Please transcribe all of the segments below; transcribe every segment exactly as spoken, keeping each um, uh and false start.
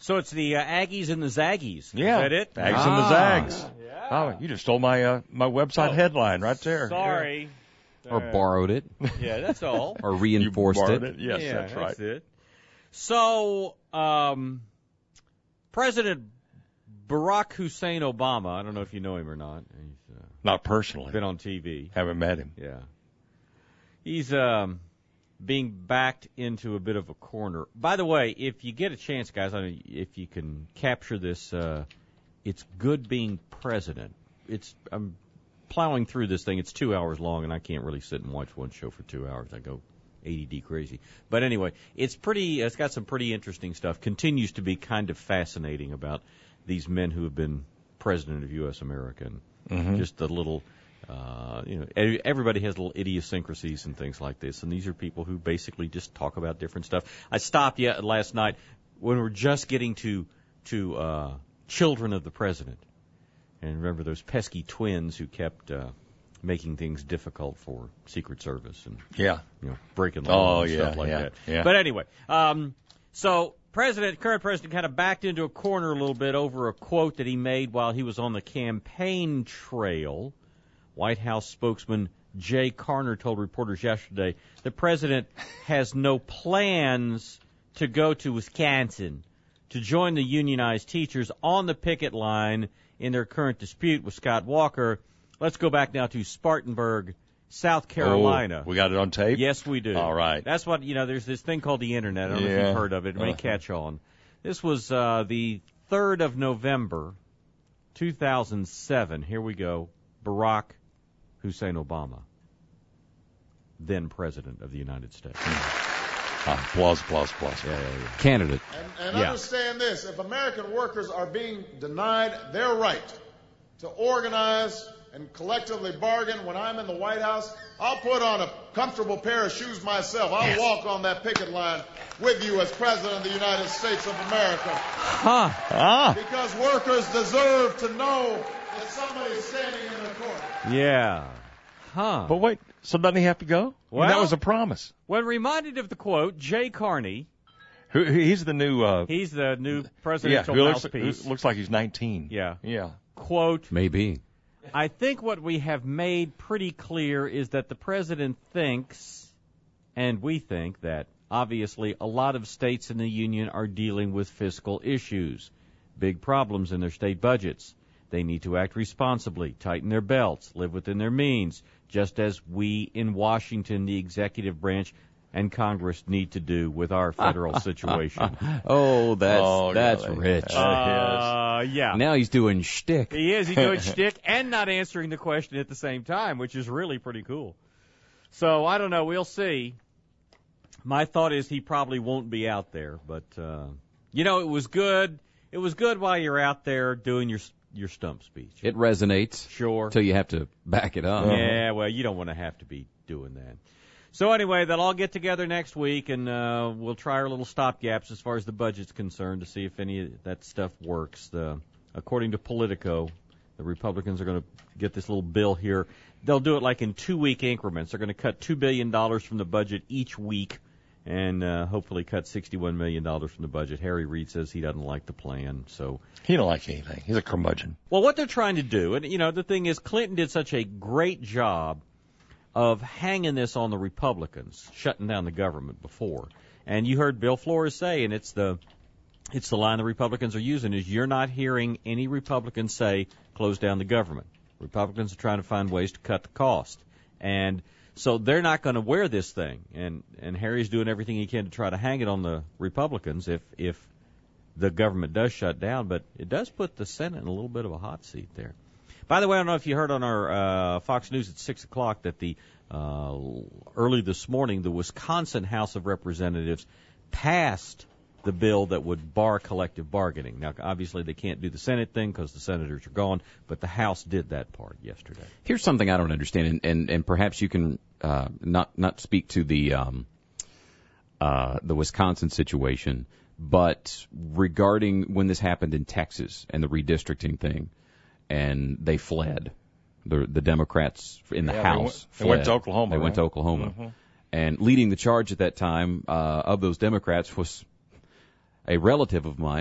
So it's the uh, Aggies and the Zaggies. Yeah. Is that it? Aggies ah. and the Zags. Yeah. Oh, you just stole my uh, my website oh, headline right there. Sorry. Yeah. Or borrowed it. Yeah, that's all. Or reinforced you borrowed it. it. Yes, yeah, that's right. That's it. So, um, President Barack Hussein Obama, I don't know if you know him or not. He's uh, Not personally. been on T V. Haven't met him. Yeah. He's um, being backed into a bit of a corner. By the way, if you get a chance, guys, I mean, if you can capture this, uh, it's good being president. It's I'm plowing through this thing. It's two hours long, and I can't really sit and watch one show for two hours. I go A D D crazy. But anyway, it's pretty. It's got some pretty interesting stuff. Continues to be kind of fascinating about these men who have been president of U S America, and Mm-hmm. just the little, uh, you know, every- everybody has little idiosyncrasies and things like this, and these are people who basically just talk about different stuff. I stopped yet last night when we were just getting to to uh, children of the president, and remember those pesky twins who kept uh, making things difficult for Secret Service and Yeah. you know breaking law Oh, and yeah, stuff like yeah, that. yeah. But anyway, um, so. President, current president, kind of backed into a corner a little bit over a quote that he made while he was on the campaign trail. White House spokesman Jay Carner told reporters yesterday the president has no plans to go to Wisconsin to join the unionized teachers on the picket line in their current dispute with Scott Walker. Let's go back now to Spartanburg, South Carolina. Oh, we got it on tape? Yes, we do. All right. That's what, you know, there's this thing called the Internet. I don't know if Yeah. you've heard of it. It may Uh-huh. catch on. This was uh, the third of November, two thousand seven. Here we go. Barack Hussein Obama, then President of the United States. Ah, applause, applause, applause. Yeah, yeah, yeah. Candidate. And, and Yeah. understand this, if American workers are being denied their right to organize and collectively bargain when I'm in the White House, I'll put on a comfortable pair of shoes myself. I'll Yes. walk on that picket line with you as President of the United States of America. Huh. Ah, Because workers deserve to know that somebody's standing in their corner. Yeah. Huh. but wait, so doesn't he have to go? I mean, Well- that was a promise. When reminded of the quote, Jay Carney, Who, he's the new, uh, he's the new yeah, presidential who looks, mouthpiece, who looks like he's nineteen. Yeah. Yeah. quote, Maybe. I think what we have made pretty clear is that the president thinks, and we think, that obviously a lot of states in the union are dealing with fiscal issues, big problems in their state budgets. They need to act responsibly, tighten their belts, live within their means, just as we in Washington, the executive branch, and Congress need to do with our federal situation. Oh, that's Oh, that's really? rich. Uh, yeah. Now he's doing shtick. He is. He's doing shtick and not answering the question at the same time, which is really pretty cool. So, I don't know. We'll see. My thought is he probably won't be out there. But, uh, you know, it was good. It was good while you're out there doing your your stump speech. It resonates Sure. until you have to back it up. Yeah, well, you don't want to have to be doing that. So anyway, they'll all get together next week, and uh, we'll try our little stopgaps as far as the budget's concerned to see if any of that stuff works. The, according to Politico, the Republicans are going to get this little bill here. They'll do it like in two-week increments. They're going to cut two billion dollars from the budget each week and uh, hopefully cut sixty-one million dollars from the budget. Harry Reid says he doesn't like the plan, so... He don't like anything. He's a curmudgeon. Well, what they're trying to do, and, you know, the thing is Clinton did such a great job of hanging this on the Republicans, shutting down the government before. And you heard Bill Flores say, and it's the it's the line the Republicans are using, is you're not hearing any Republicans say close down the government. Republicans are trying to find ways to cut the cost. And so they're not going to wear this thing. And, and Harry's doing everything he can to try to hang it on the Republicans if, if the government does shut down. But it does put the Senate in a little bit of a hot seat there. By the way, I don't know if you heard on our uh, Fox News at six o'clock that the uh, early this morning, the Wisconsin House of Representatives passed the bill that would bar collective bargaining. Now, obviously, they can't do the Senate thing because the senators are gone, but the House did that part yesterday. Here's something I don't understand, and, and, and perhaps you can uh, not not speak to the um, uh, the Wisconsin situation, but regarding when this happened in Texas and the redistricting thing, and they fled. The the Democrats in the Yeah, they House went- they fled. went to Oklahoma, They went right? to Oklahoma. Mm-hmm. And leading the charge at that time uh, of those Democrats was a relative of mine,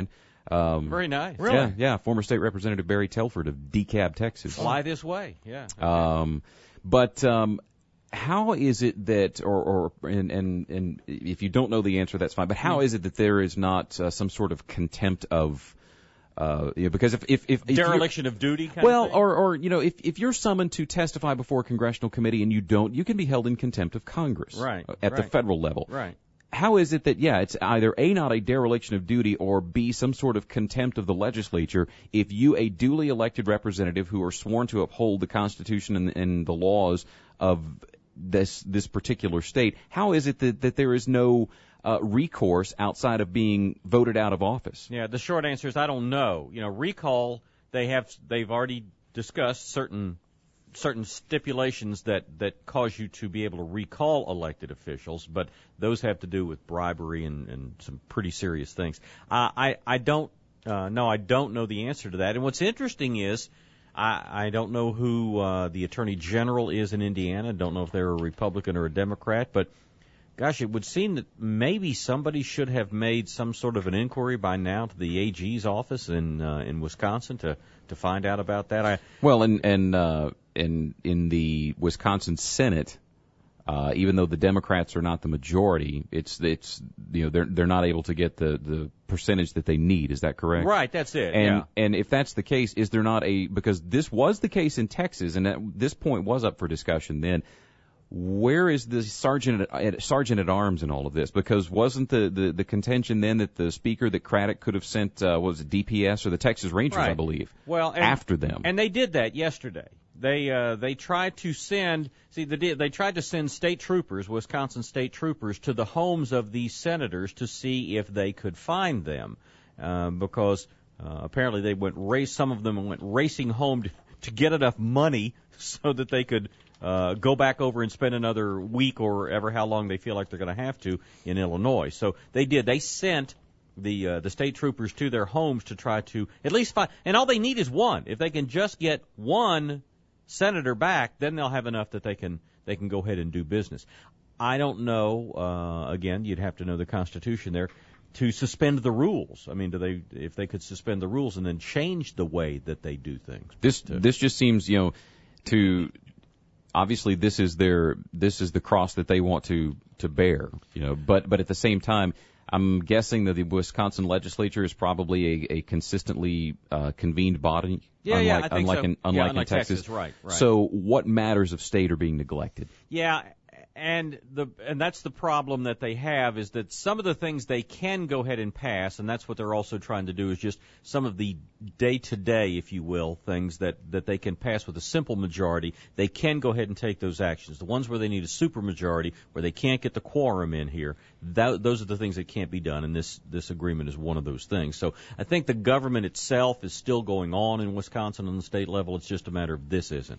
Um, Very nice. Really? Yeah, yeah. Former State Representative Barry Telford of DeKalb, Texas. Fly this way. Yeah. Um, but um, how is it that, or, or and, and and if you don't know the answer, that's fine. But how is it that there is not uh, some sort of contempt of, uh, you know, because if if if, if dereliction of duty. Kind well, of thing? or or you know, if if you're summoned to testify before a congressional committee and you don't, you can be held in contempt of Congress, Right, at the right. federal level, right. How is it that, yeah, it's either A, not a dereliction of duty, or B, some sort of contempt of the legislature if you, a duly elected representative who are sworn to uphold the Constitution and, and the laws of this this particular state, how is it that, that there is no uh, recourse outside of being voted out of office? Yeah, the short answer is I don't know. You know, recall, they have, they've already discussed certain certain stipulations that, that cause you to be able to recall elected officials, but those have to do with bribery and, and some pretty serious things. Uh, I, I don't, uh, no, I don't know the answer to that. And what's interesting is, I, I don't know who, uh, the Attorney General is in Indiana. I don't know if they're a Republican or a Democrat, but gosh, it would seem that maybe somebody should have made some sort of an inquiry by now to the A G's office in, uh, in Wisconsin to, to find out about that. I, Well, and, and, uh, in, in the Wisconsin Senate, uh, even though the Democrats are not the majority, it's, it's, you know, they're, they're not able to get the, the percentage that they need. Is that correct? Right, that's it. And, yeah. and if that's the case, is there not a, because this was the case in Texas, and at this point was up for discussion then, where is the sergeant at, sergeant at arms in all of this? Because wasn't the, the, the contention then that the speaker, that Craddock could have sent, uh, what was it, D P S or the Texas Rangers, Right. I believe, well, and, after them? And they did that yesterday. They uh, they tried to send see the they tried to send state troopers, Wisconsin state troopers, to the homes of these senators to see if they could find them, uh, because uh, apparently they went race some of them went racing home to, to get enough money so that they could uh, go back over and spend another week or ever how long they feel like they're going to have to in Illinois. So they did. They sent the uh, the state troopers to their homes to try to at least find, and all they need is one. If they can just get one senator back, then they'll have enough that they can they can go ahead and do business. I don't know. Uh, again, you'd have to know the Constitution there to suspend the rules. I mean, do they if they could suspend the rules and then change the way that they do things? This to, this just seems, you know, to obviously this is their this is the cross that they want to to bear, you know. But but at the same time, I'm guessing that the Wisconsin legislature is probably a, a consistently uh, convened body. Yeah, unlike, yeah, I think unlike so. in Yeah, unlike unlike in Texas. Texas, right, right. So what matters of state are being neglected? Yeah, and the and that's the problem that they have is that some of the things they can go ahead and pass, and that's what they're also trying to do is just some of the day-to-day, if you will, things that, that they can pass with a simple majority. They can go ahead and take those actions. The ones where they need a supermajority, where they can't get the quorum in here, that, those are the things that can't be done, and this this agreement is one of those things. So I think the government itself is still going on in Wisconsin on the state level. It's just a matter of this isn't.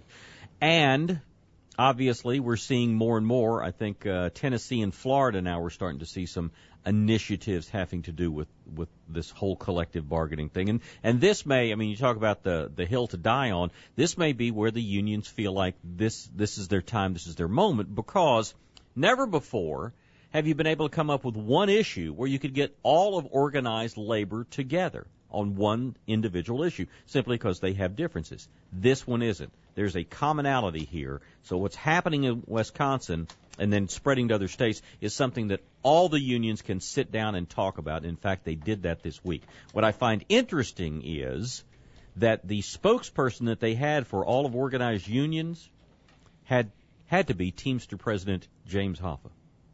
And obviously, we're seeing more and more. I think uh, Tennessee and Florida now we're starting to see some initiatives having to do with, with this whole collective bargaining thing. And and this may, I mean, you talk about the, the hill to die on, this may be where the unions feel like this this is their time, this is their moment, because never before have you been able to come up with one issue where you could get all of organized labor together on one individual issue, simply because they have differences. This one isn't. There's a commonality here. So what's happening in Wisconsin and then spreading to other states is something that all the unions can sit down and talk about. In fact, they did that this week. What I find interesting is that the spokesperson that they had for all of organized unions had had to be Teamster President James Hoffa.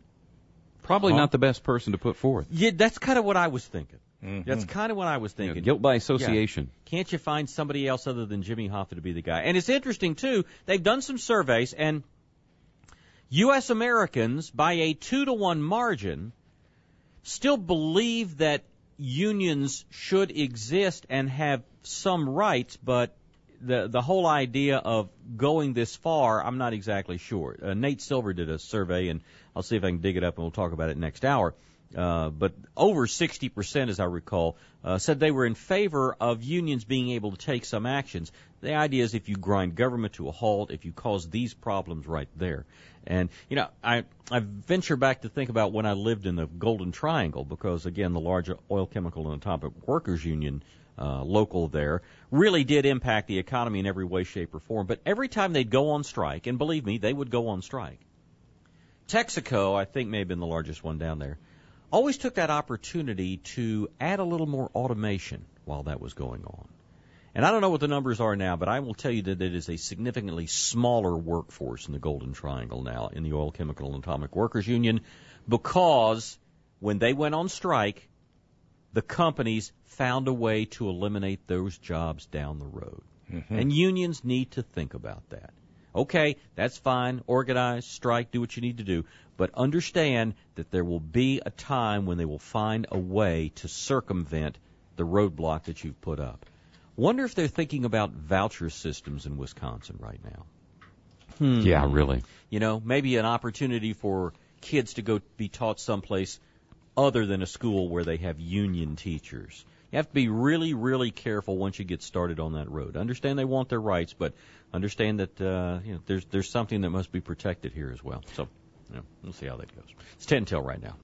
Probably Huh? not the best person to put forth. Yeah, that's kind of what I was thinking. Mm-hmm. That's kind of what I was You know, thinking. guilt by association. Yeah. Can't you find somebody else other than Jimmy Hoffa to be the guy? And it's interesting, too, they've done some surveys, and U S Americans, by a two to one margin, still believe that unions should exist and have some rights, but the the whole idea of going this far, I'm not exactly sure. Uh, Nate Silver did a survey, and I'll see if I can dig it up, and we'll talk about it next hour. uh, but over sixty percent, as I recall, uh, said they were in favor of unions being able to take some actions. The idea is if you grind government to a halt, if you cause these problems right there. And, you know, I, I venture back to think about when I lived in the Golden Triangle, because, again, the large oil, chemical, and atomic workers union uh, local there really did impact the economy in every way, shape, or form. But every time they'd go on strike, and believe me, they would go on strike, Texaco, I think, may have been the largest one down there, always took that opportunity to add a little more automation while that was going on. And I don't know what the numbers are now, but I will tell you that it is a significantly smaller workforce in the Golden Triangle now in the Oil, Chemical, and Atomic Workers Union, because when they went on strike, the companies found a way to eliminate those jobs down the road. Mm-hmm. And unions need to think about that. Okay, that's fine. Organize, strike, do what you need to do. But understand that there will be a time when they will find a way to circumvent the roadblock that you've put up. Wonder if they're thinking about voucher systems in Wisconsin right now. Hmm. Yeah, really. You know, maybe an opportunity for kids to go be taught someplace other than a school where they have union teachers. You have to be really, really careful once you get started on that road. Understand they want their rights, but understand that uh, you know, there's there's something that must be protected here as well. So, you know, we'll see how that goes. It's ten till right now.